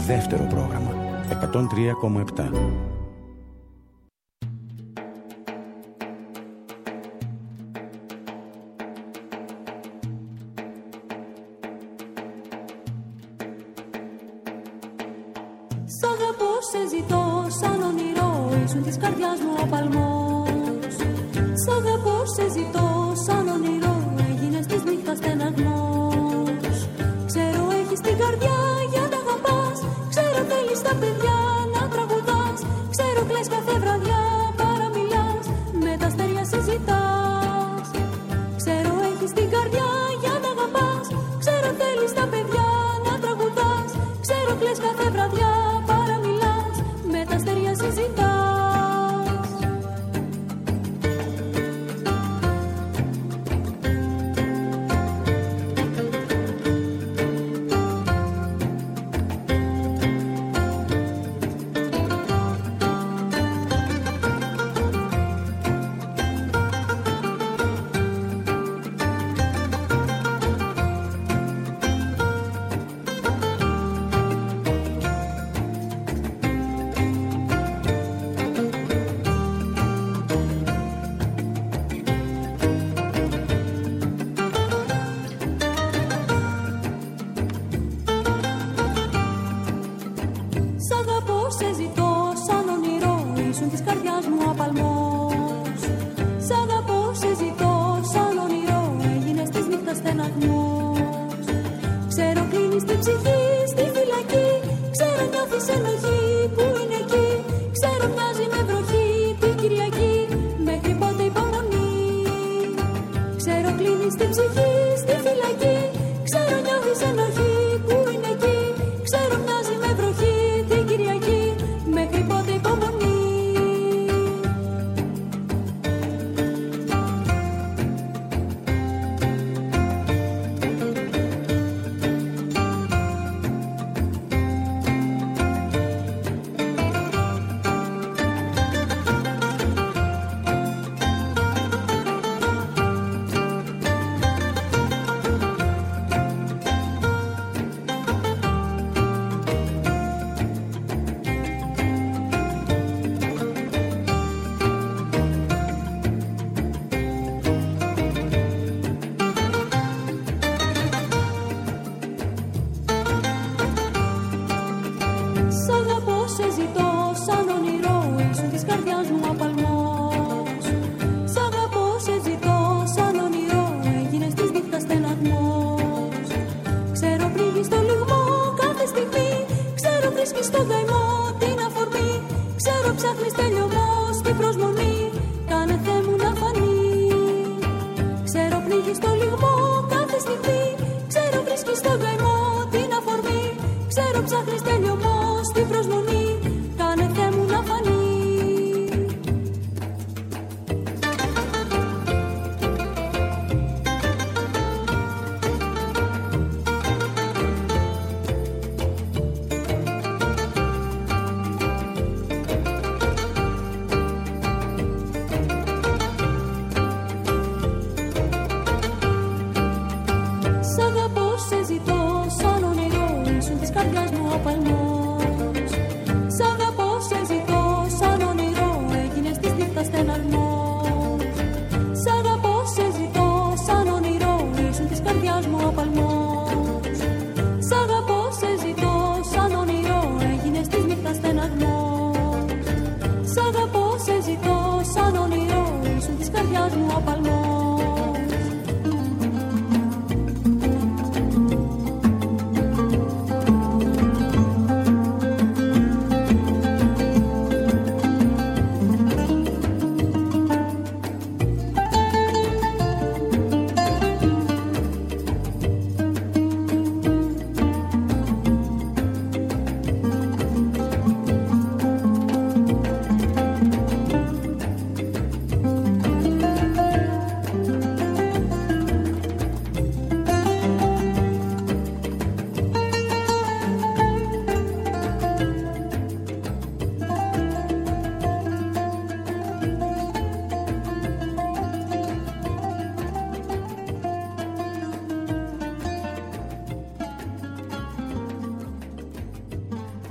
δεύτερο πρόγραμμα 103,7. Σ' αγαπώ, σε ζητώ, σαν όνειρο, ήσουν της καρδιάς μου ο παλμός. Σ' αγαπώ, σε ζητώ, σαν όνειρο, έγινες της νύχτας στεναγμός. Ξέρω έχεις την καρδιά για να αγαπάς, ξέρω θέλεις τα παιδιά να τραγουδάς, ξέρω κλαις κάθε βραδιά, παραμιλάς, με τα αστέρια συζητάς. Ξέρω έχεις την καρδιά για να αγαπάς, ξέρω θέλεις τα παιδιά να τραγουδάς, ξέρω κλαις κάθε βραδιά, παραμιλάς, με τα αστέρια συζητάς.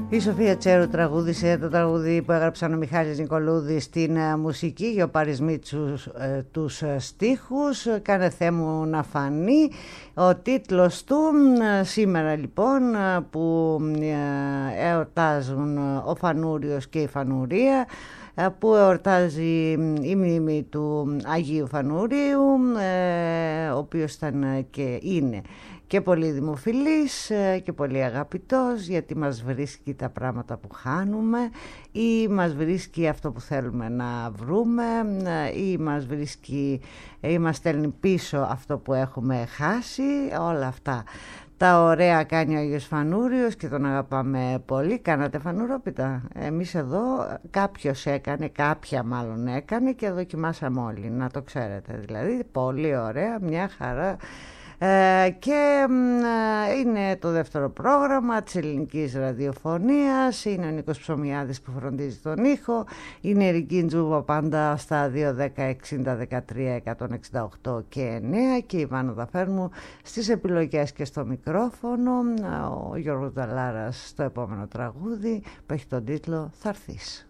Η Σοφία Τσέρου τραγούδισε το τραγούδι που έγραψαν ο Μιχάλης Νικολούδης στην μουσική και ο Πάρης Μίτσους τους στίχους. Κάνε Θεέ μου να φανεί ο τίτλος του. Σήμερα λοιπόν που εορτάζουν ο Φανούριος και η Φανουρία, που εορτάζει η μνήμη του Αγίου Φανουρίου, ο οποίος ήταν και είναι και πολύ δημοφιλής και πολύ αγαπητός, γιατί μας βρίσκει τα πράγματα που χάνουμε ή μας βρίσκει αυτό που θέλουμε να βρούμε ή μας βρίσκει ή μας στέλνει πίσω αυτό που έχουμε χάσει. Όλα αυτά τα ωραία κάνει ο Άγιος Φανούριος και τον αγαπάμε πολύ. Κάνατε φανουρόπιτα? Εμείς εδώ κάποιος έκανε, κάποια μάλλον έκανε και δοκιμάσαμε όλοι, να το ξέρετε. Δηλαδή πολύ ωραία, μια χαρά. Και είναι το δεύτερο πρόγραμμα της ελληνικής ραδιοφωνίας. Είναι ο Νίκος Ψωμιάδης που φροντίζει τον ήχο. Είναι η Ρική Τζούβα πάντα στα 2-10-60-13-168 και 9 και η Βάνα Δαφέρμου στις επιλογές και στο μικρόφωνο. Ο Γιώργος Νταλάρας στο επόμενο τραγούδι που έχει τον τίτλο «Θα έρθεις».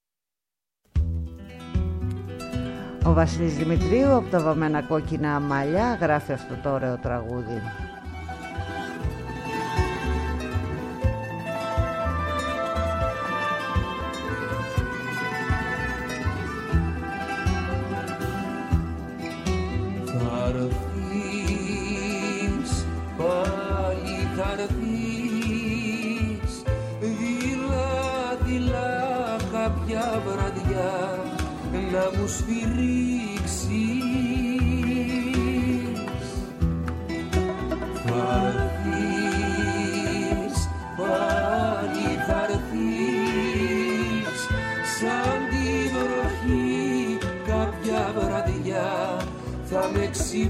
Ο Βασίλης Δημητρίου από τα βαμμένα κόκκινα μαλλιά γράφει αυτό το ωραίο τραγούδι. Θα έρθεις, πάλι θα έρθεις, δειλά κάποια βραδιά να μου σφυρίξεις. Θα έρθεις, πάλι θα έρθεις, σαν τη βροχή κάποια βραδιά θα με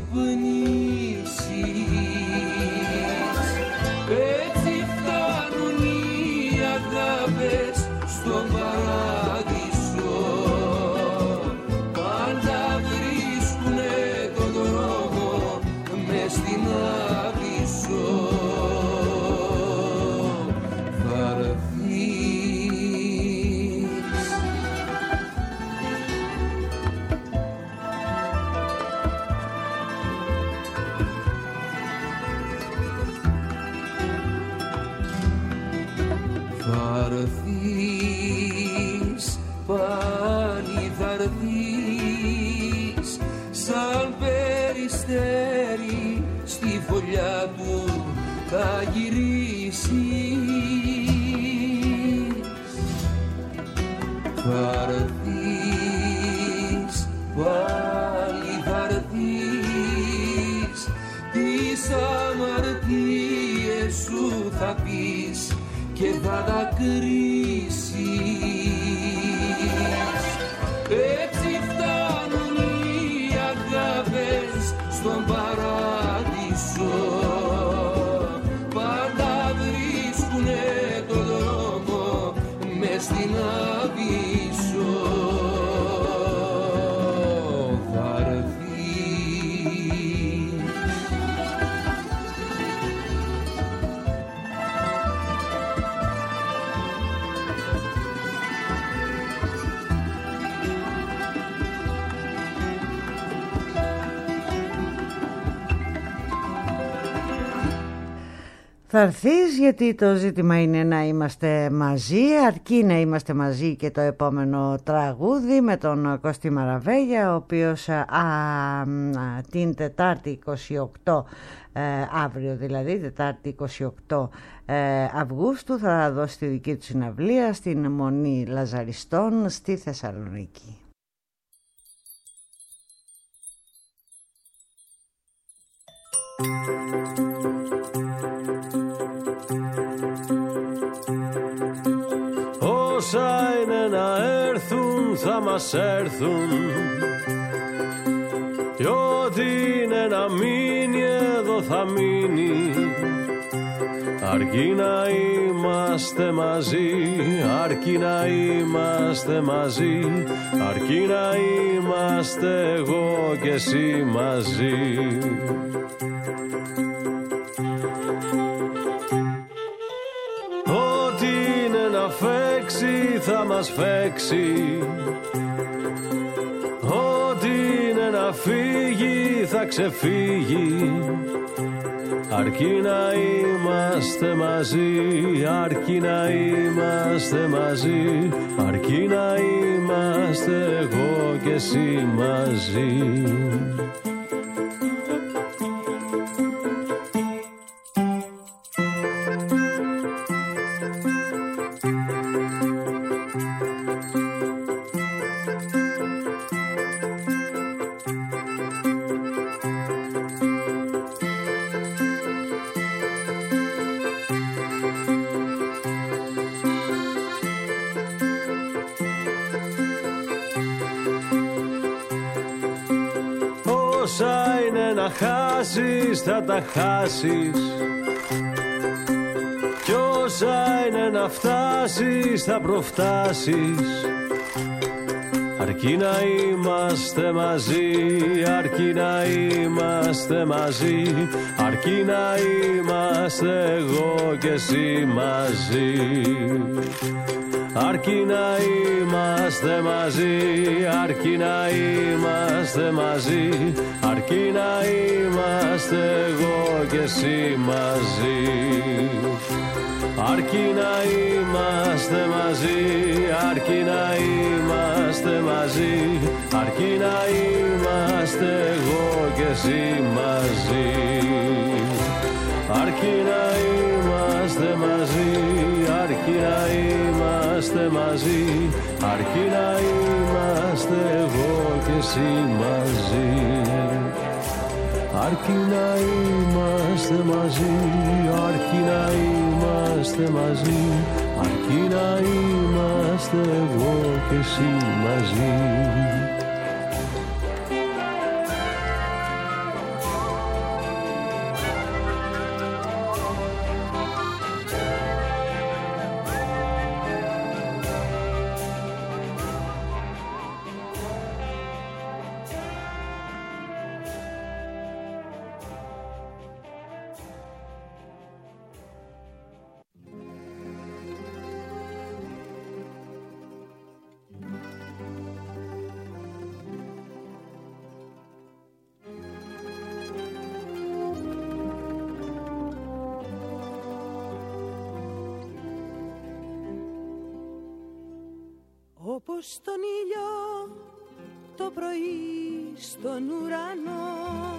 ξυπνήσεις. Έτσι φτάνουν οι αγάπες στον παράδεισο, πάντα βρίσκουνε τον δρόμο μες στην άβυσσο. Θα έρθεις. Θα έρθεις, πάλι θα έρθεις, σαν περιστέρι στη φωλιά του θα γυρίσεις. Θα έρθεις, πάλι θα έρθεις, τις αμαρτίες σου θα πεις και θα δακρύσεις. Έτσι φτάνουν οι αγάπες στον παράδεισο, πάντα βρίσκουνε το δρόμο μες στην άβυσσο. Θα έρθεις. Θα έρθεις, γιατί το ζήτημα είναι να είμαστε μαζί, αρκεί να είμαστε μαζί. Και το επόμενο τραγούδι με τον Κωστή Μαραβέγια, ο οποίος την Τετάρτη 28 αύριο, δηλαδή Τετάρτη 28 Αυγούστου, θα δώσει τη δική του συναυλία στην Μονή Λαζαριστών στη Θεσσαλονίκη. Όσα είναι να έρθουν θα μας έρθουν, κι ό,τι είναι να μείνει εδώ θα μείνει. Αρκεί να είμαστε μαζί, αρκεί να είμαστε μαζί, αρκεί να είμαστε εγώ και εσύ μαζί. Ό,τι είναι θα μας φέξει. Ό,τι είναι να φύγει θα ξεφύγει, αρκεί να είμαστε μαζί, αρκεί να είμαστε μαζί, αρκεί να είμαστε εγώ και εσύ μαζί. Θα τα χάσεις κι όσα είναι να φτάσεις θα προφτάσεις, αρκεί να είμαστε μαζί, αρκεί να είμαστε μαζί, αρκεί να είμαστε εγώ και εσύ μαζί, αρκεί να είμαστε μαζί, αρκεί να είμαστε μαζί, αρκεί να είμαστε εγώ και εσύ μαζί, αρκεί να είμαστε μαζί, αρκεί να είμαστε μαζί, αρκεί να είμαστε εγώ και εσύ μαζί, αρκεί να είμαστε μαζί, αρκεί να είμαστε μαζί, αρκεί να είμαστε εγώ και εσύ μαζί, αρκεί να είμαστε μαζί, αρκεί να είμαστε μαζί, αρκεί να είμαστε εγώ και εσύ μαζί. Όπως τον ήλιο το πρωί στον ουρανό,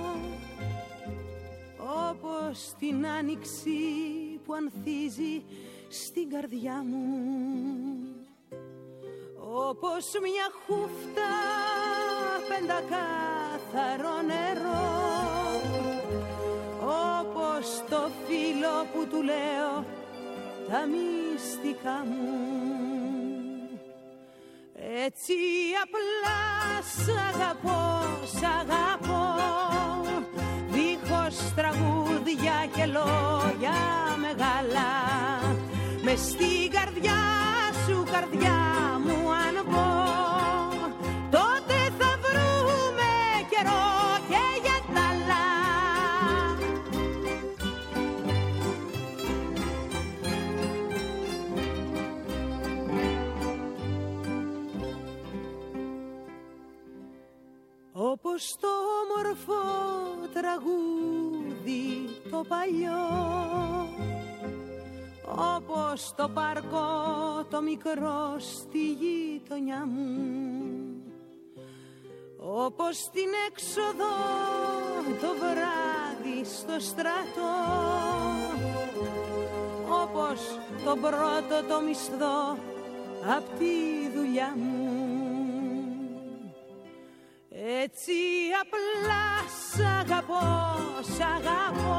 όπως την άνοιξη που ανθίζει στην καρδιά μου, όπως μια χούφτα πεντακάθαρο νερό, όπως το φίλο που του λέω τα μυστικά μου. Έτσι απλά σ' αγαπώ, σ' αγαπώ, δίχως τραγούδια και λόγια μεγάλα. Μες στην καρδιά σου, καρδιά μου αν πω, τότε θα βρούμε καιρό και για τ' άλλα. Όπως το όμορφο τραγούδι το παλιό, όπως το πάρκο το μικρό στη γειτονιά μου, όπως την έξοδο το βράδυ στο στρατό, όπως τον πρώτο το μισθό απ' τη δουλειά μου. Έτσι απλά σ' αγαπώ, σ' αγαπώ,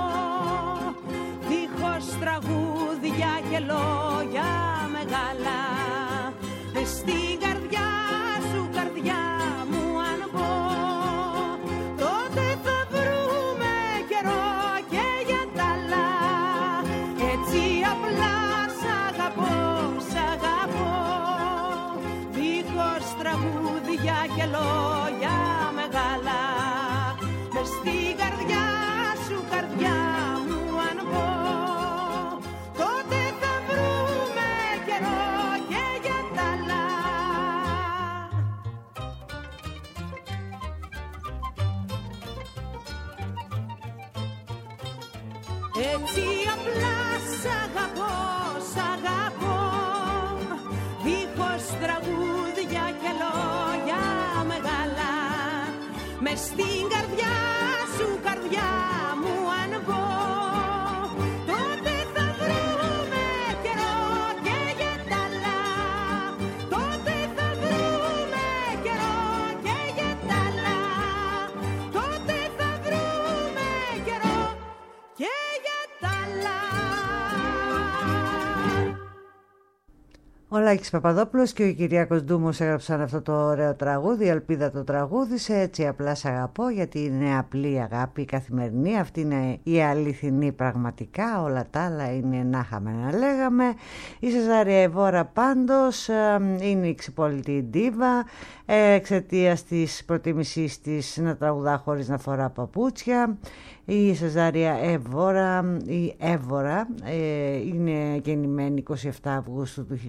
δίχως τραγούδια και λόγια μεγάλα. Μες στην καρδιά σου, καρδιά μου αν πω, τότε θα βρούμε καιρό και για τ' άλλα. Έτσι απλά σ' αγαπώ, σ' αγαπώ, δίχως τραγούδια και λόγια μεγάλα. Μες στην καρδιά σου, καρδιά μου αν πω, τότε θα βρούμε καιρό και για τ' άλλα. Έτσι απλά σ' αγαπώ, σ' αγαπώ, δίχως τραγούδια και λόγια μεγάλα. Μες στην καρδιά σου, καρδιά μου αν μπω, τότε θα βρούμε καιρό και για τα άλλα. Τότε θα βρούμε καιρό και για τα άλλα. Τότε θα βρούμε καιρό και για τα άλλα. Ο Λάκης Παπαδόπουλος και ο Κυριάκος Ντούμος έγραψαν αυτό το ωραίο τραγούδι, η Ελπίδα το τραγούδισε, έτσι απλά σ' αγαπώ, γιατί είναι απλή αγάπη, η καθημερινή, αυτή είναι η αληθινή πραγματικά, όλα τα άλλα είναι να είχαμε να λέγαμε. Η Σεζάρια Εβόρα πάντως είναι η ξυπόλυτη ντίβα, εξαιτίας της προτίμησής της να τραγουδά χωρίς να φορά παπούτσια. Η Σεζάρια Εβόρα, η Εύωρα, είναι γεννημένη 27 Αυγούστου του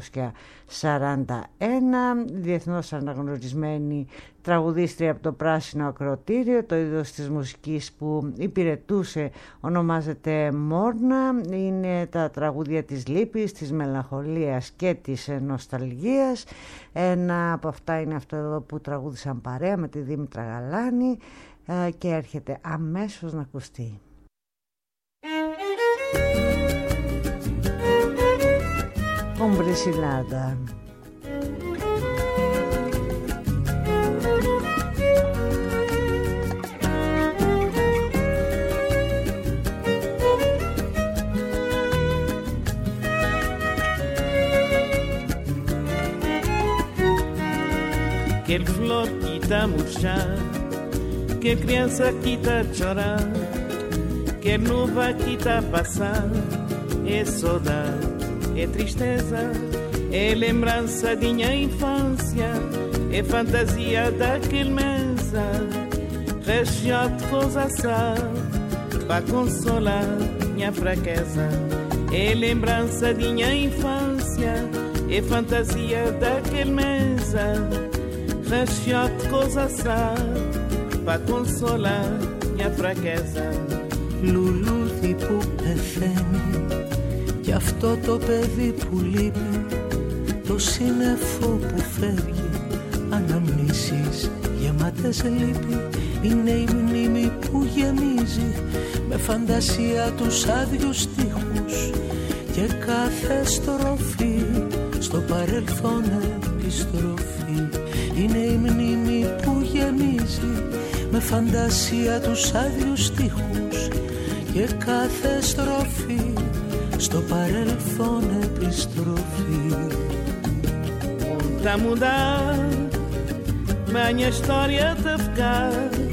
1941, διεθνώς αναγνωρισμένη τραγουδίστρια από το Πράσινο Ακροατήριο. Το είδος της μουσικής που υπηρετούσε ονομάζεται Μόρνα. Είναι τα τραγούδια της λύπης, της μελαγχολίας και της νοσταλγίας. Ένα από αυτά είναι αυτό εδώ που τραγούδησαν παρέα με τη Δήμητρα Γαλάνη και έρχεται αμέσως να ακουστεί. Ομπρεσιλάντα. Quelle flor que tá murchar, que criança que tá chorar, que nuvem que tá passar, é saudade, é tristeza, é lembrança de minha infância, é fantasia daquele mesa, recheio de coisa só, pra consolar minha fraqueza, é lembrança de minha infância, é fantasia daquele mesa, recheio de coisa só, pra consolar minha fraqueza. Λουλούδι που πεθαίνει, κι αυτό το παιδί που λείπει, το σύννεφο που φεύγει, αναμνήσεις γεμάτες λύπη. Είναι η μνήμη που γεμίζει με φαντασία τους άδειους στίχους, και κάθε στροφή στο παρελθόν επιστροφή. Είναι η μνήμη που γεμίζει με φαντασία τους άδειους στίχους, και κάθε στροφή στο παρελθόν επιστροφή. Tá mudar, mas minha história tá ficar.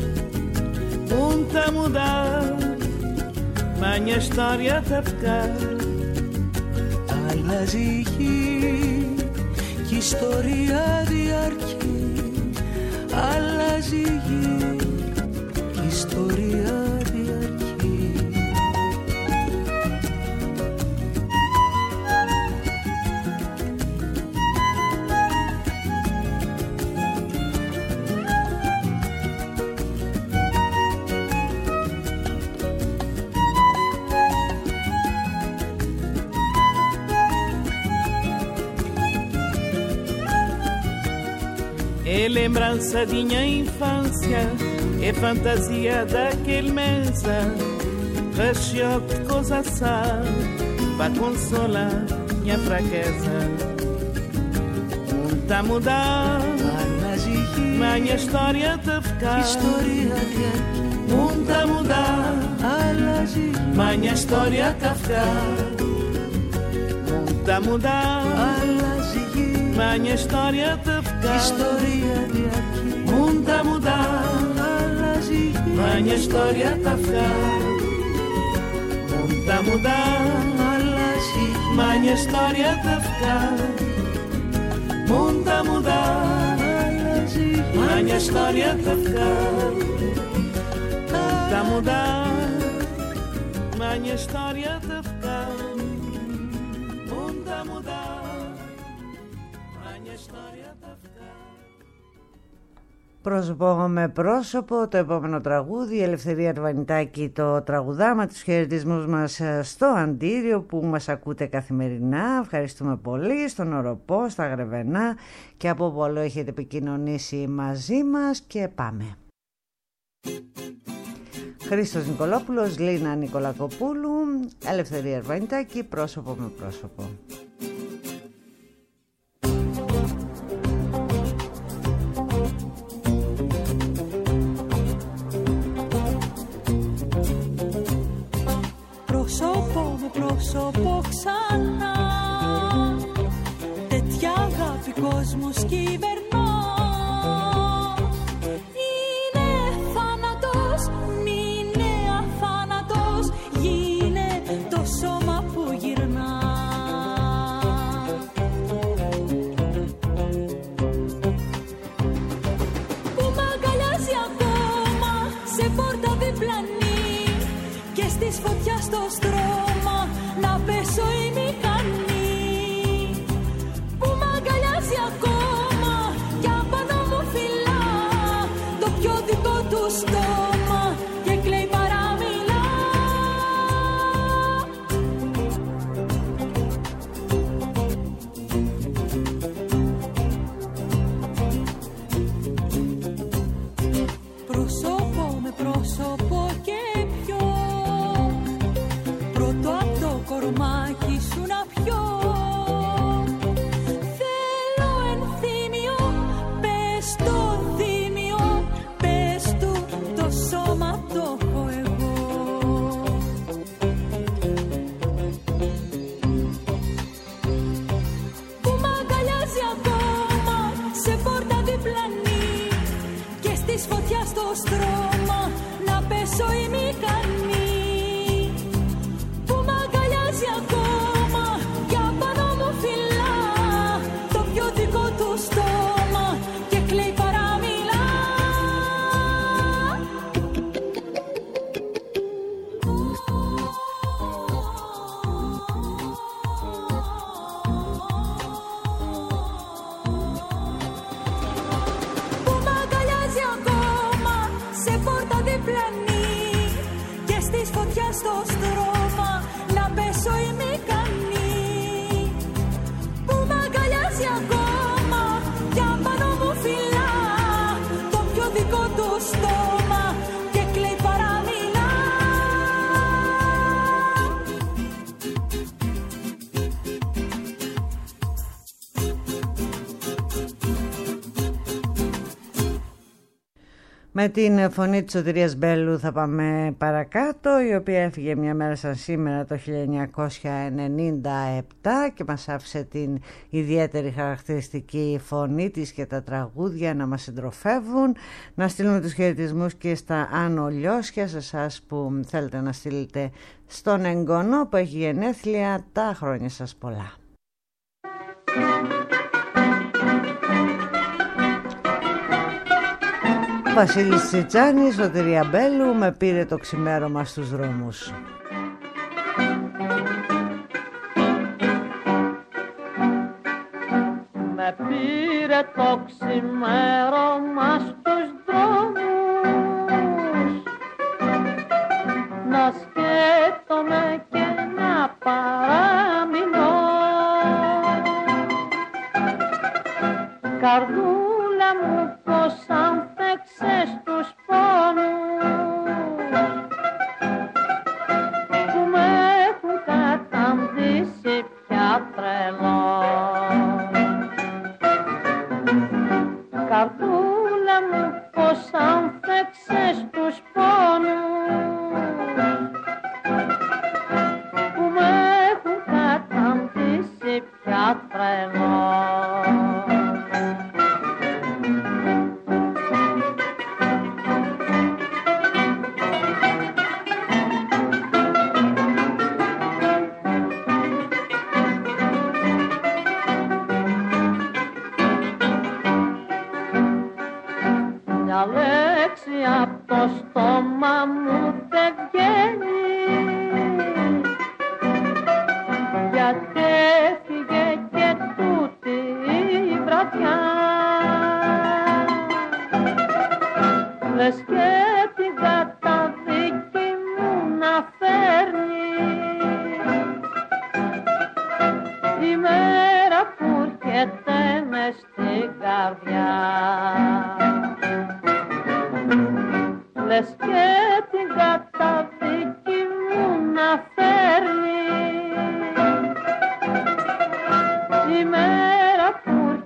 Tá mudar, mas minha história tá ficar. Αλλάζει η γη κι η ιστορία διαρκεί. Αλλάζει η γη κι η ιστορία διαρκεί. É lembrança de minha infância, é fantasia daquele mesa, recheio de coisa só, pra consolar minha fraqueza. Tá mudar, mas minha história tá ficar. Tá mudar, mas minha história tá ficar. Tá mudar, mas minha história tá ficar. Tá mudar, mas minha história tá ficar. Tá mudar, mas minha história tá ficar. Tá mudar, mas minha história tá ficar. Tá mudar, mas minha história tá ficar. Tá mudar, mas minha história tá ficar. Πρόσωπο με πρόσωπο, το επόμενο τραγούδι, η Ελευθερία Αρβανιτάκη, το τραγουδάμα, τους χαιρετισμούς μας στο Αντίριο που μας ακούτε καθημερινά. Ευχαριστούμε πολύ, στον Οροπό, στα Γρεβενά και από Βόλο έχετε επικοινωνήσει μαζί μας και πάμε. Χρήστος Νικολόπουλος, Λίνα Νικολακοπούλου, Ελευθερία Αρβανιτάκη, πρόσωπο με πρόσωπο. Πρόσωπο με πρόσωπο ξανά, τέτοια αγάπη κόσμος κυβερνά. Είναι θάνατος, είναι αθάνατος, γίνε το σώμα που γυρνά. Που μ' αγκαλιάζει ακόμα σε πόρτα διπλανή και στις φωτιά στο στρώμα να πέσω η μηχανή. Που μ' αγκαλιάζει ακόμα κι απάνω μου φυλά το πιο δικό του στόμα και κλαίει παραμιλά. Πρόσωπο με πρόσωπο και πιο πρώτο απ' το κορμάκι σου να πιω. Θέλω ενθύμιο, πες το θύμιο, πες του το σώμα το έχω εγώ. Που μ' αγκαλιάζει ακόμα σε πόρτα διπλανή και στις φωτιά στο στρώμα να πέσω η μηχανή. Που μ' αγκαλιάζει ακόμα κι απάνω μου φυλά το πιο δικό του στόμα και κλαίει παραμιλά. Που μ' αγκαλιάζει ακόμα σε πόρτα διπλανή και στις φωτιά στο στρώμα να πέσω η μηχανή. Που μ' αγκαλιάζει ακόμα κι απάνω μου φυλά το πιο δικό του στόμα και κλαίει παραμιλά. Με την φωνή της Σωτηρίας Μπέλου θα πάμε παρακάτω, η οποία έφυγε μια μέρα σαν σήμερα το 1997 και μας άφησε την ιδιαίτερη χαρακτηριστική φωνή της και τα τραγούδια να μας συντροφεύουν. Να στείλουμε τους χαιρετισμούς και στα Άνω Λιώσια, σε εσάς που θέλετε να στείλετε στον εγγονό που έχει γενέθλια, τα χρόνια σας πολλά. Βασίλης Τσιτσάνης, Σωτηρία Μπέλου, με πήρε το ξημέρωμα στους δρόμους. Με πήρε το ξημέρωμα στους δρόμους, να σκέφτομαι και να παραμεινώ. Καρδούλα μου πως ανθέξες τους πόνους που με έχουν καταντήσει πια τρελό. Καρδούλα μου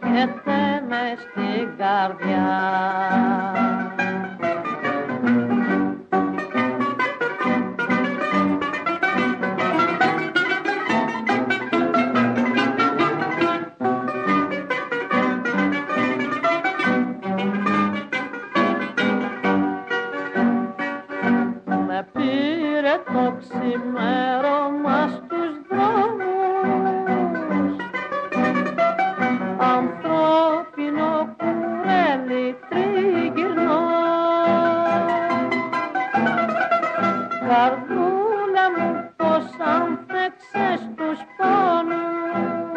έρχεται μες στην καρδιά. Με πήρε το ξημέρωμα στους δρόμους, ανθρώπινο κουρέλι τριγυρνώ. Καρδούλα μου πως ανθέξες τους πόνους,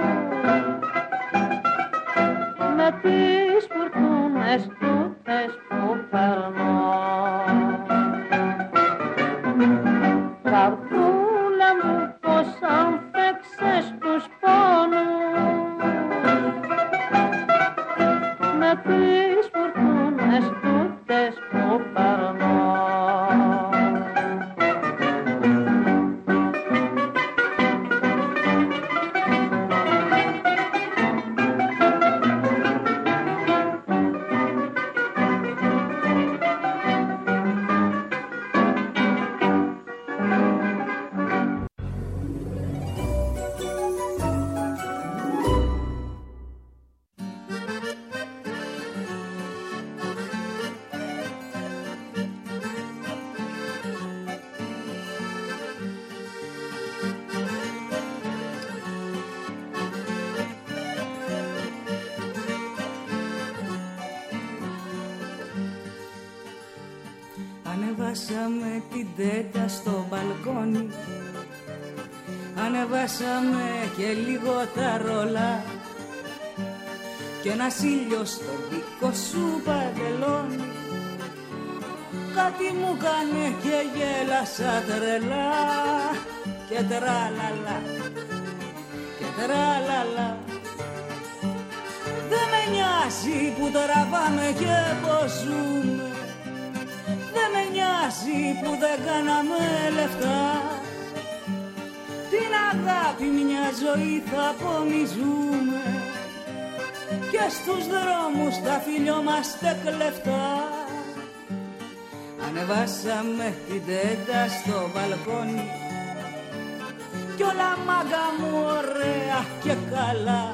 με τις φουρτούνες τούτες που περνώ. Καρδούλα μου πως ανθέξες τους πόνους, με τις φουρτούνες τούτες που περνώ. Ανεβάσαμε την τέτα στο μπαλκόνι, ανεβάσαμε και λίγο τα ρολά κι ένας ήλιος στο δικό σου παντελόνι. Κάτι μου κάνε και γέλασα τρελά και τραλαλα και τραλαλα. Δεν με νοιάζει που τραβάμε και πως ζούμε, δεν με νοιάζει που δεν κάναμε λεφτά. Την αγάπη μια ζωή θα απομυζούμε και στους δρόμους θα φιλιόμαστε κλεφτά. Ανεβάσαμε την τέτα στο μπαλκόνι κι όλα μάγκα μου ωραία και καλά.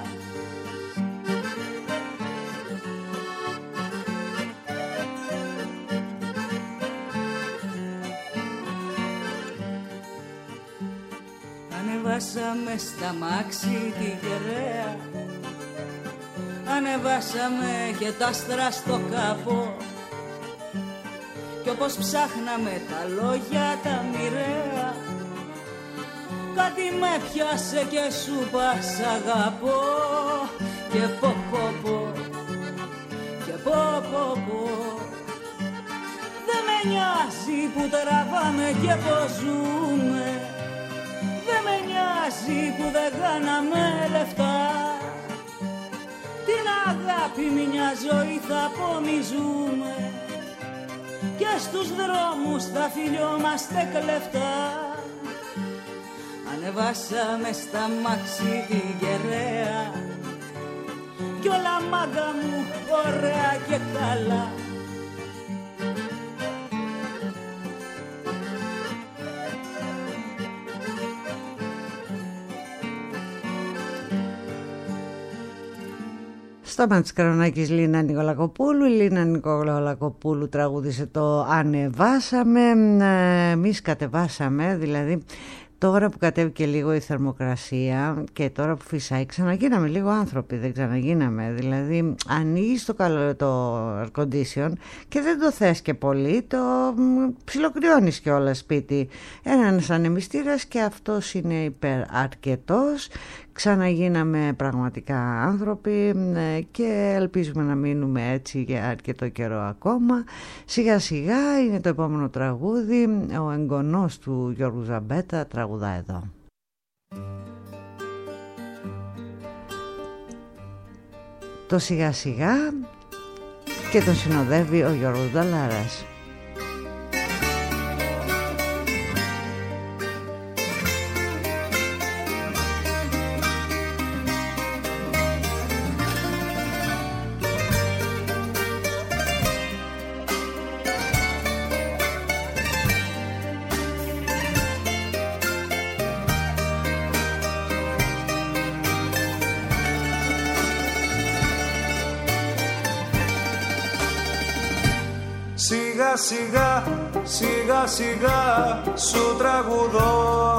Ανεβάσαμε στα μάξι την κεραία, ανεβάσαμε και τα άστρα στο καπό κι όπως ψάχναμε τα λόγια τα μοιραία, κάτι με πιάσε και σου πας αγαπώ και πω πω πω και πω πω πω. Δεν με νοιάζει που τραβάμε και πως ζούμε, δεν με νοιάζει που δεν κάναμε λεφτά. Την αγάπη μια ζωή θα απομυζούμε και στους δρόμους θα φιλιόμαστε κλεφτά. Ανεβάσαμε στα μάξι την κεραία κι όλα μάγκα μου ωραία και καλά. Στόμα της Καρονάκης Λίνα Νικολακοπούλου. Η Λίνα Νικολακοπούλου τραγούδισε το «Ανεβάσαμε», εμείς κατεβάσαμε, δηλαδή τώρα που κατέβηκε λίγο η θερμοκρασία και τώρα που φυσάει ξαναγίναμε λίγο άνθρωποι, δεν ξαναγίναμε, δηλαδή ανοίγεις το air condition και δεν το θες και πολύ, το ψιλοκριώνεις κιόλας σπίτι, ένας ανεμιστήρας και αυτός είναι υπεραρκετός. Ξαναγίναμε πραγματικά άνθρωποι και ελπίζουμε να μείνουμε έτσι για αρκετό καιρό ακόμα. Σιγά σιγά είναι το επόμενο τραγούδι, ο εγγονός του Γιώργου Ζαμπέτα τραγουδά εδώ. Το σιγά σιγά και τον συνοδεύει ο Γιώργος Νταλάρας. Σιγά σιγά, σιγά σιγά σου τραγουδώ.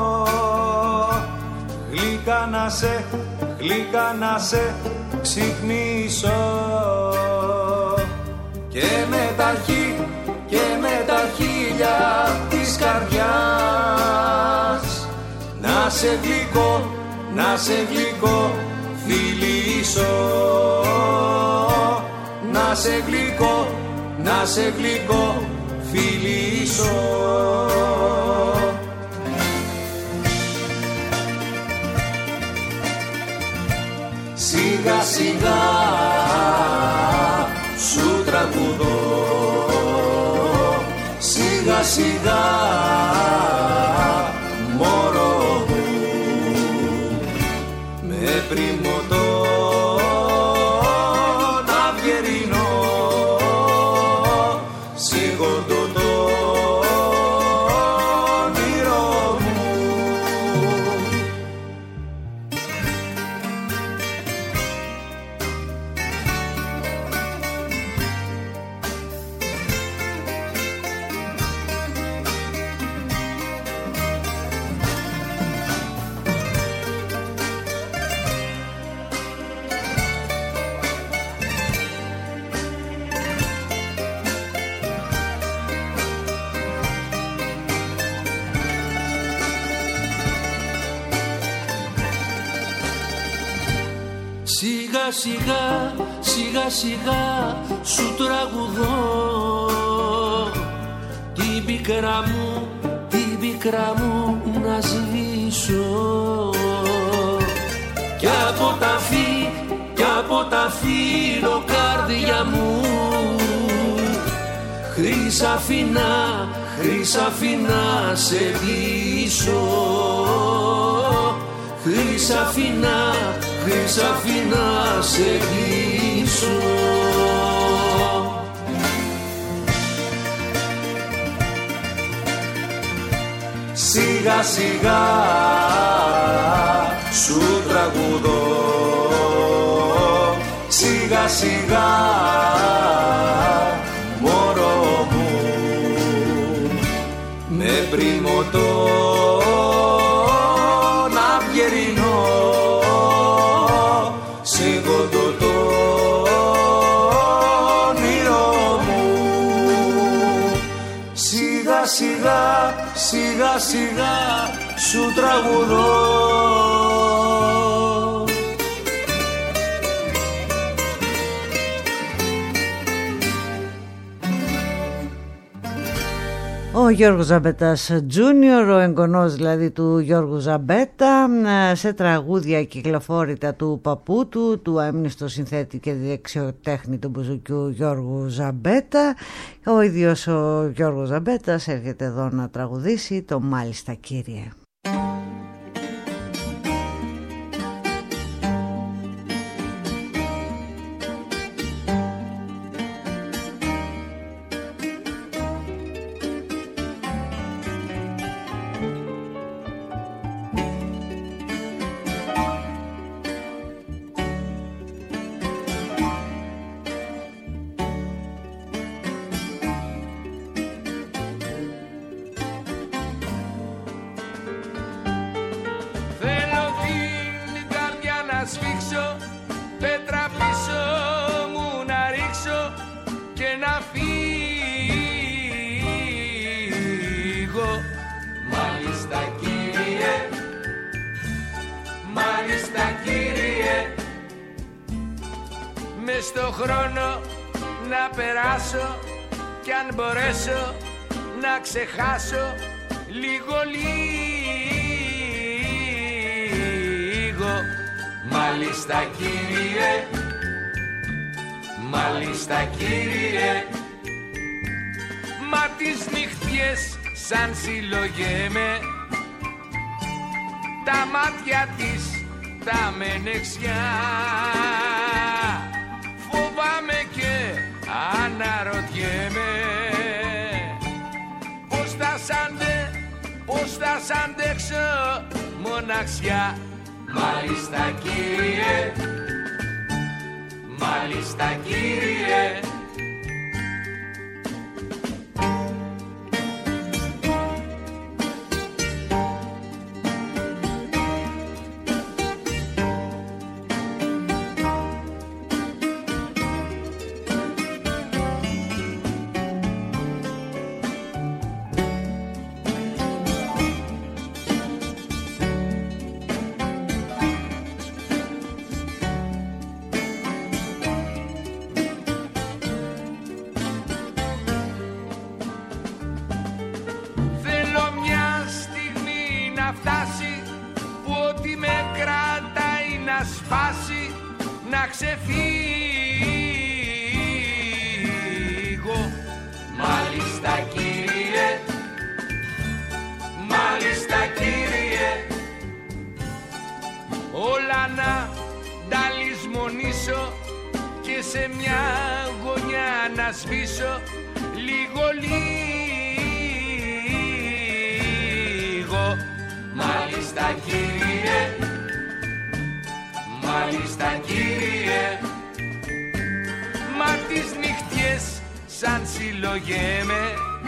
Γλυκά να σε ξυπνήσω. Και με τα χείλια της καρδιάς να σε γλυκό φιλήσω. Να σε γλυκό φιλήσω. Σιγά σιγά σου τραγουδώ. Σιγά σιγά μωρό μου, με πριμωτό σιγά σιγά σου τραγουδώ. Την πίκρα μου να σβήσω. Κι από τα φιλοκάρδια μου χρυσαφινά σε πίσω. Χρυσαφινά σε πίσω. Σιγά σιγά σου τραγουδώ. Σιγά σιγά μωρό μου, με πριμωτό σιγά σιγά σου τραγουδώ. Ο Γιώργος Ζαμπέτας Τζούνιορ, ο εγγονός δηλαδή του Γιώργου Ζαμπέτα, σε τραγούδια κυκλοφόρητα του παππού του αείμνηστο συνθέτη και δεξιοτέχνη του μπουζουκιού Γιώργου Ζαμπέτα. Ο ίδιος ο Γιώργος Ζαμπέτας έρχεται εδώ να τραγουδήσει το «Μάλιστα κύριε». Στο χρόνο να περάσω κι αν μπορέσω να ξεχάσω λίγο. Μάλιστα κύριε, μα τις νύχτιες σαν συλλογέμαι, τα μάτια της τα μενεξιά. Φοβάμαι και αναρωτιέμαι πώς θα σ' αντέξω μοναξιά. Μάλιστα κύριε, ό,τι με κρατάει να σπάσει, να ξεφύγω. Μάλιστα κύριε, μάλιστα κύριε, όλα να τα λησμονήσω και σε μια γωνιά να σβήσω λίγο λίγο. Μάλιστα κύριε, μάλιστα κύριε, μα τις νυχτιές σαν συλλογέμαι,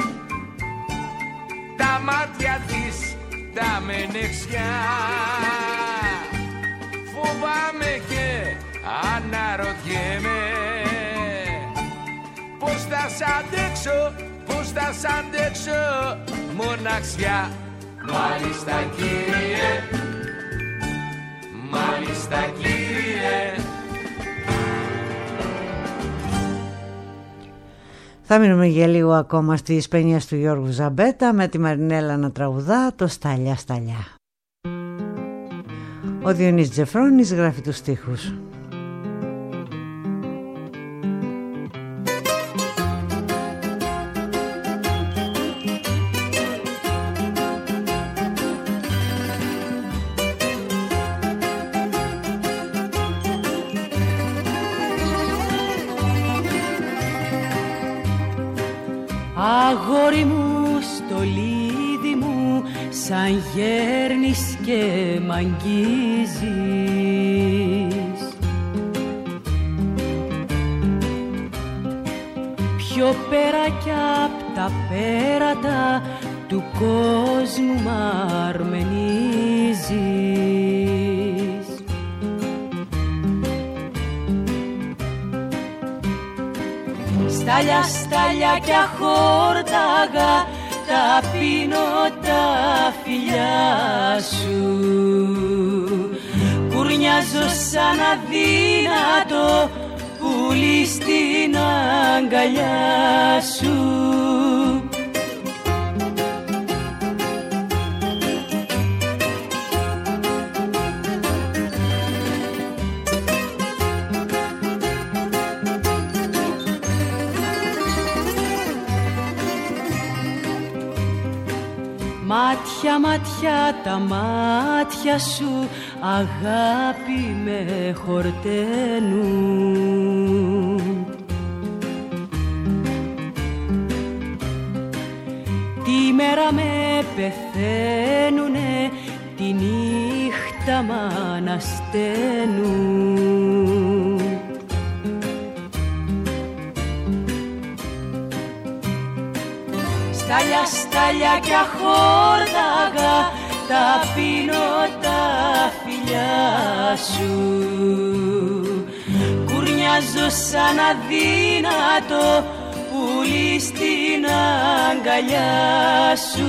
τα μάτια της τα μενεξιά, φοβάμαι και αναρωτιέμαι πώς θα σ' αντέξω, πώς θα σ' αντέξω μοναξιά. μάλιστα κύριε, μάλιστα κύριε. Θα μείνουμε για λίγο ακόμα στις παινιές του Γιώργου Ζαμπέτα με τη Μαρινέλα να τραγουδά το «Σταλιά σταλιά». Ο Διονύσης Τζεφρώνης γράφει τους στίχους. Αγόρι μου, στολίδι μου, σαν γέρνεις και μ' αγγίζεις. Πιο πέρα κι απ' τα πέρατα του κόσμου μ' αρμενίζεις. Στάλια, στάλια κι αχόρταγα, τα πίνω τα φιλιά σου. Κουρνιάζω σαν αδύνατο πουλί στην αγκαλιά σου. Μάτια, μάτια, τα μάτια σου αγάπη με χορταίνουν. Τη μέρα με πεθαίνουνε, τη νύχτα μ' ανασταίνουν. Στάλια, στάλια κι αχόρταγα, τα πίνω τα φιλιά σου. Κουρνιάζω σαν αδύνατο πουλί στην αγκαλιά σου.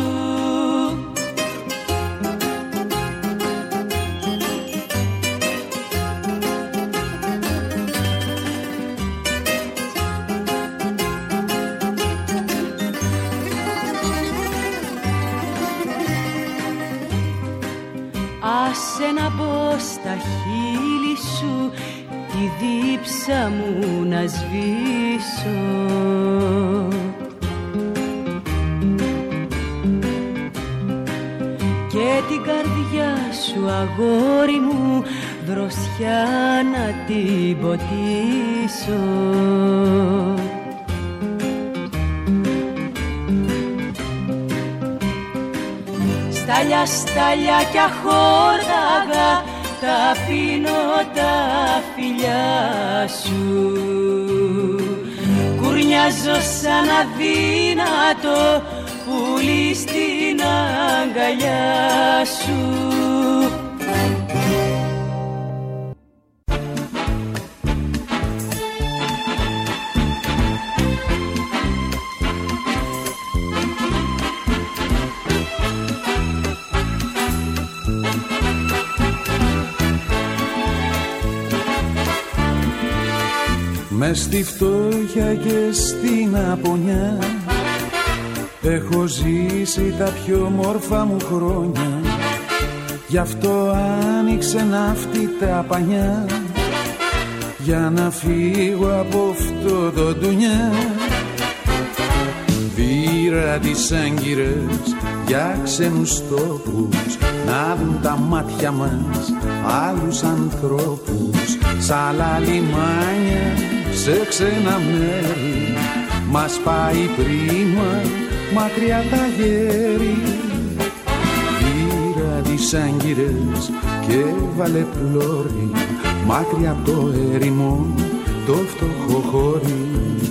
Άσε να μπω στα χείλη σου, τη δίψα μου να σβήσω. Και την καρδιά σου αγόρι μου, δροσιά να την ποτίσω. Στάλια, στάλια κι αχόρταγα, τα πίνω τα φιλιά σου. Κουρνιάζω σαν αδύνατο πουλί στην αγκαλιά σου. Μες στη φτώχεια και στην απονιά έχω ζήσει τα πιο μόρφα μου χρόνια. Γι' αυτό άνοιξε ναύτη τα πανιά, για να φύγω από αυτό το ντουνιά. Πήρα τις άγκυρες για ξένους τόπους, να δουν τα μάτια μας άλλους ανθρώπους. Σ' άλλα λιμάνια, σε ξένα μέρη, μας πάει πρίμα μακριά τα γέρη. Πήρα τις άγκυρες και βάλε πλώρη, μακριά από το έρημο το φτωχό χώρι.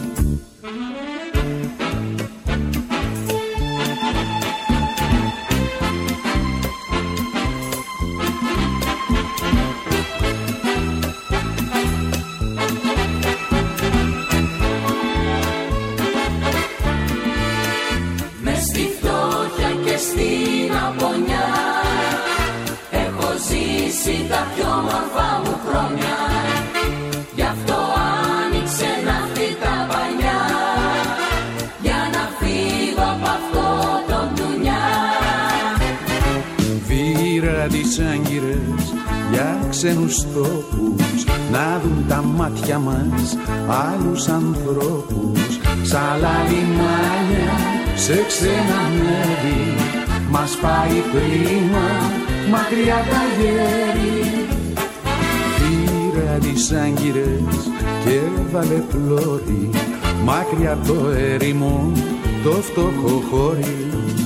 Τα πιο μορφά μου χρόνια, γι' αυτό άνοιξε ναύτη τα πανιά, για να φύγω από αυτό το ντουνιά. Βήρα τις άγκυρες για ξένους τόπους, να δουν τα μάτια μας άλλους ανθρώπους. Σ' άλλα λιμάνια, σε ξένα μέρη, μας πάει πρίμα μακριά τα γέρη. Πήρα τις άγκυρες και βάλε πλώρη, μακριά από το έρημο το φτωχό χώρι.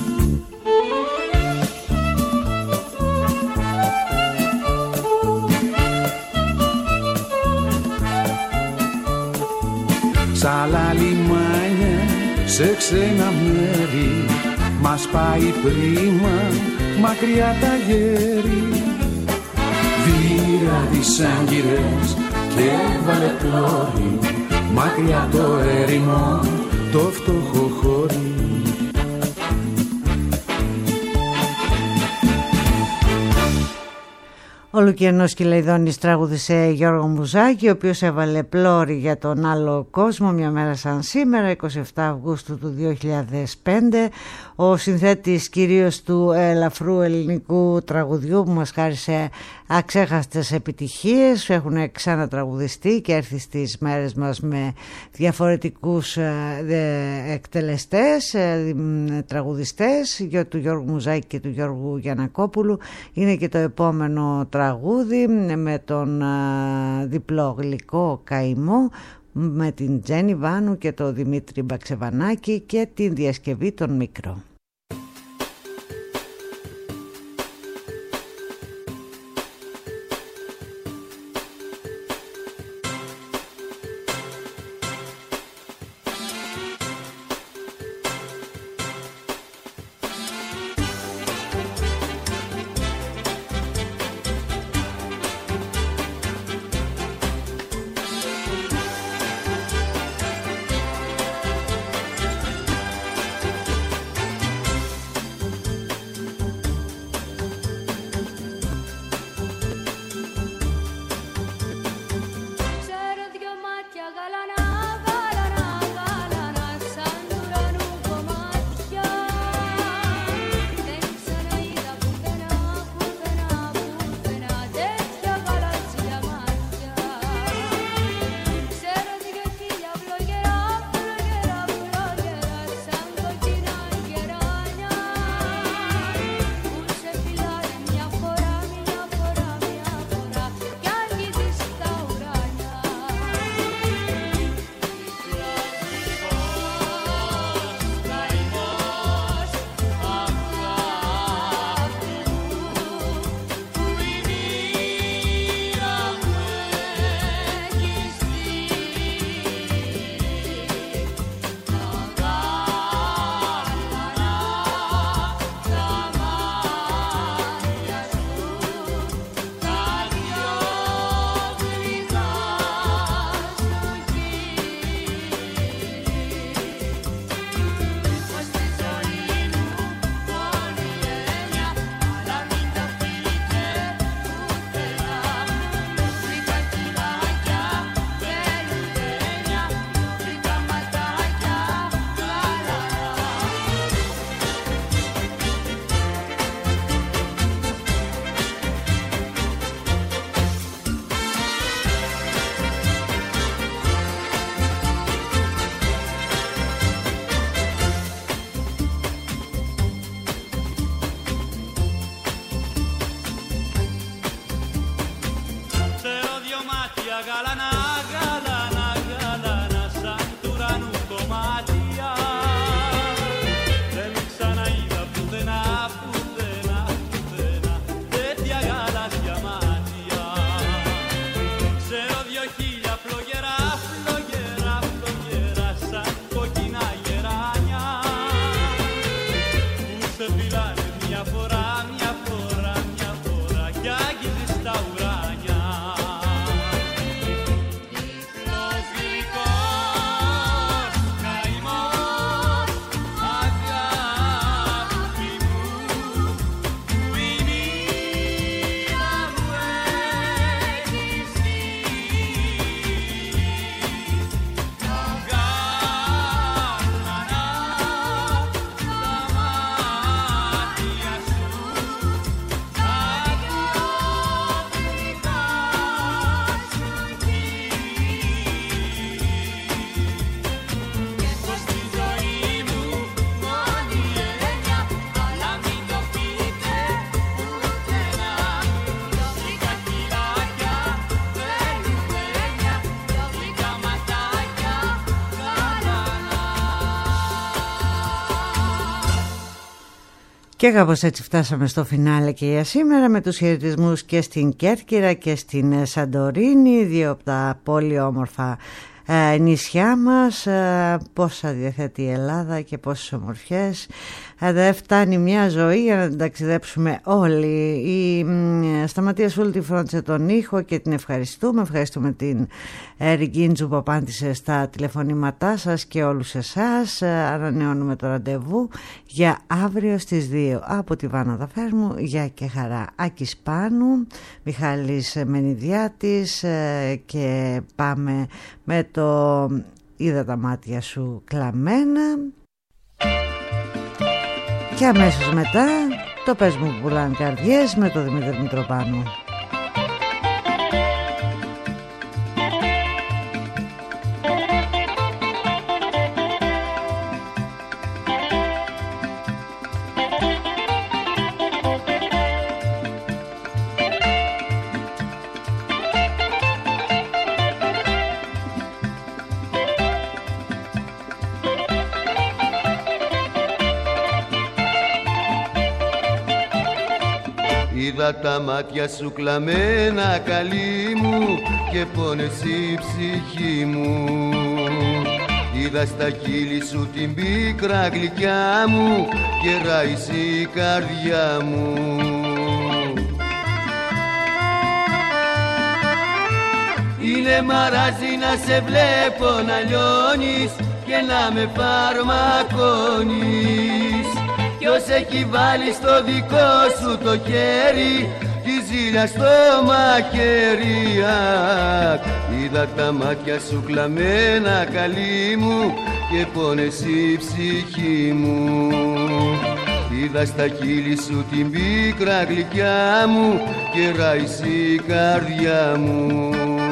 Σ' άλλα λιμάνια, σε ξένα μέρη, μας πάει πρίμα μακριά τα γέρη. Βήρα τις άγκυρες και βάλε πλώρη, μακριά το έρημο το φτωχό χώρι. Ο Λουκιανός Κυλαϊδόνης τραγούδισε Γιώργο Μουζάκη, ο οποίος έβαλε πλώρη για τον άλλο κόσμο μια μέρα σαν σήμερα, 27 Αυγούστου του 2005. Ο συνθέτης κυρίως του ελαφρού ελληνικού τραγουδιού που μας χάρισε αξέχαστες επιτυχίες, έχουν ξανατραγουδιστεί και έρθει στις μέρες μας με διαφορετικούς εκτελεστές, τραγουδιστές, για του Γιώργου Μουζάκη και του Γιώργου Γιαννακόπουλου. Είναι και το επόμενο τραγούδι με τον διπλό γλυκό καημό, με την Τζέννη Βάνου και τον Δημήτρη Μπαξεβανάκη και την διασκευή των Μικρό. γαλανά, γαλανά, γαλανά σαν του ουρανού κομμάτια. Δεν ξαναείδα πουθενά, πουθενά, πουθενά τέτοια γαλάζια μάτια. Ξέρω 2.000 φλογερά, φλογερά, φλογερά σαν κόκκινα γεράνια που σε φυλάνε μια φορά, μια φορά, μια φορά κι άγγιζες τα ουράνια. Τύφλος γλυκός καημός αγάπη μου, που η μοίρα μου έχεις στείλει. Τα γαλανά τα μάτια σου, τα δυο σου και πως τη ζωή μου μόνη έννοια, αλλά μην το πείτε πουθενά. Δυο γλυκά χειλάκια παίρνουν έννοια, δυο γλυκά ματάκια γαλανά. Και κάπως έτσι φτάσαμε στο φινάλε και για σήμερα, με τους χαιρετισμούς και στην Κέρκυρα και στην Σαντορίνη, δύο από τα πολύ όμορφα νησιά μας. Πόσα διαθέτει η Ελλάδα και πόσες ομορφιές. Δεν φτάνει μια ζωή για να την ταξιδέψουμε όλοι. Η Σταματία Σούλτη φρόντισε τον ήχο και την ευχαριστούμε. Ευχαριστούμε την Ριγκίντζου που απάντησε στα τηλεφωνήματά σας και όλους εσάς. Ανανεώνουμε το ραντεβού για αύριο στις 2 από τη Βάνα Δαφέρμου. Γεια και χαρά. Άκης Πάνου, Μιχάλης Μενιδιάτης, και πάμε με το «Είδα τα μάτια σου κλαμμένα». Και αμέσως μετά το «Πες μου που πουλάνε καρδιές» με το Δημήτρη Μητροπάνου. Είδα τα μάτια σου κλαμμένα, καλή μου, και πόνεσε η ψυχή μου. Είδα στα χείλη σου την πίκρα γλυκιά μου και ράησε η καρδιά μου. Είναι μαράζι να σε βλέπω να λιώνεις και να με φαρμακώνεις. Ποιος έχει βάλει στο δικό σου το χέρι τη ζήλια στο μαχαίρι. Είδα τα μάτια σου κλαμμένα, καλή μου, και πόνεσε η ψυχή μου. Είδα στα χείλη σου την πίκρα γλυκιά μου και ράησε η καρδιά μου.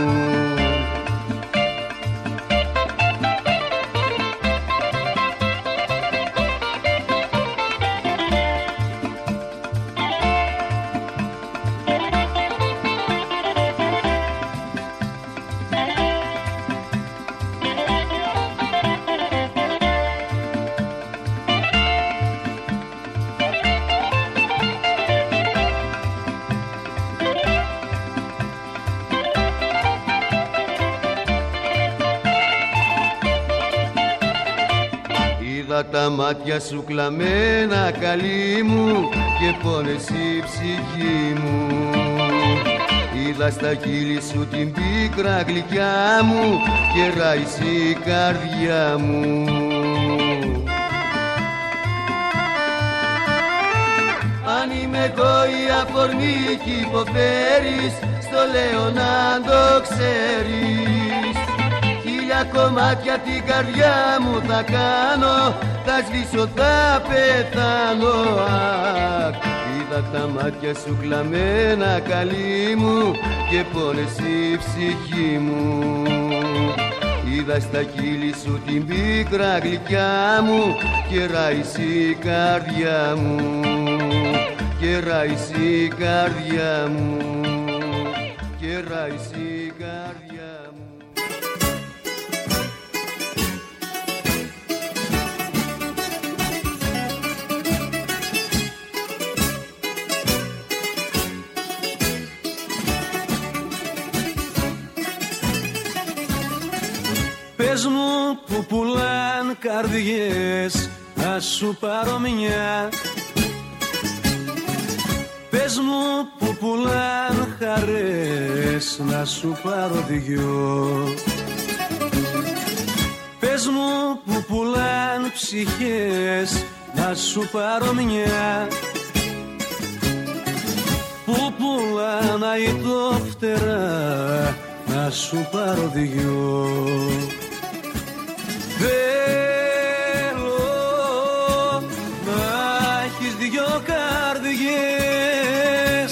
Τα μάτια σου κλαμμένα, καλή μου, και πόνεσε η ψυχή μου. Είδα στα χείλη σου την πίκρα γλυκιά μου και ράησε η καρδιά μου. Αν είμαι εγώ η αφορμή κι υποφέρεις, στο λέω να το ξέρεις. Χίλια κομμάτια την καρδιά μου θα κάνω, θα σβήσω, θα πεθάνω. Είδα τα μάτια σου κλαμμένα, καλή μου, και πόνεσε η ψυχή μου. Είδα στα χείλη σου την πίκρα γλυκιά μου και ράησε η καρδιά μου. Και ράησε η καρδιά μου. Και ράησε η καρδιά μου. Πες μου που πουλάν καρδιές, να σου πάρω μια. Πες μου που πουλάν χαρές, να σου πάρω δυο. Πες μου που πουλάν ψυχές, να σου πάρω μια. Που πουλάν αητόφτερα, να σου πάρω δυο. Θέλω να έχεις δυο καρδιές,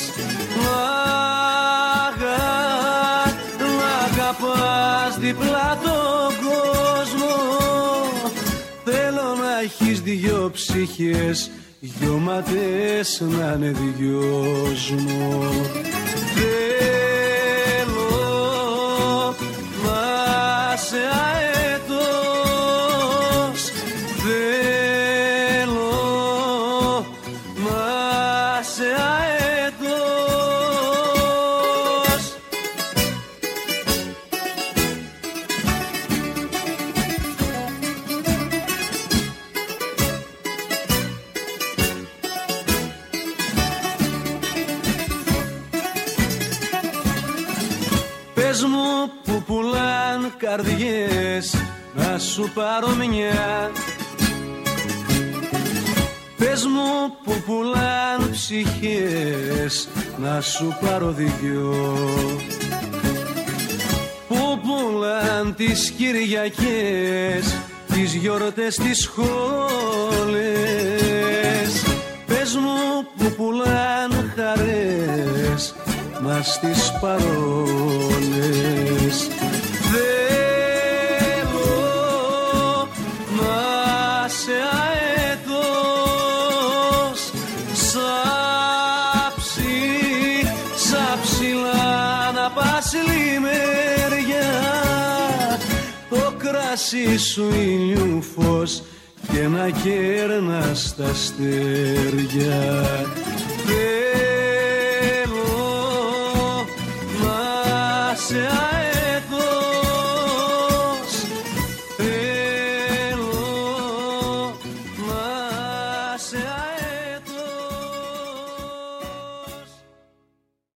να αγαπάς διπλά τον κόσμο. Θέλω να έχεις δυο ψυχές, δυο ματές να είναι δυόσμο. Θέλω να σε αετός, θέλω να σε αετός. Πες μου που πουλάν καρδιές, να σου πάρω μια. Πες μου που πουλάν ψυχές, να σου πάρω δυο. Που πουλάν τις Κυριακές, τις γιορτές, τις σχόλες. Πες μου που πουλάν χαρές, μας τις παρόλες. Θέλω να σε αετός, σαν ψηλά να πας λιμέρια. Το κράσι σου ήλιου φως και να κέρνας τα αστέρια. Θέλω να σε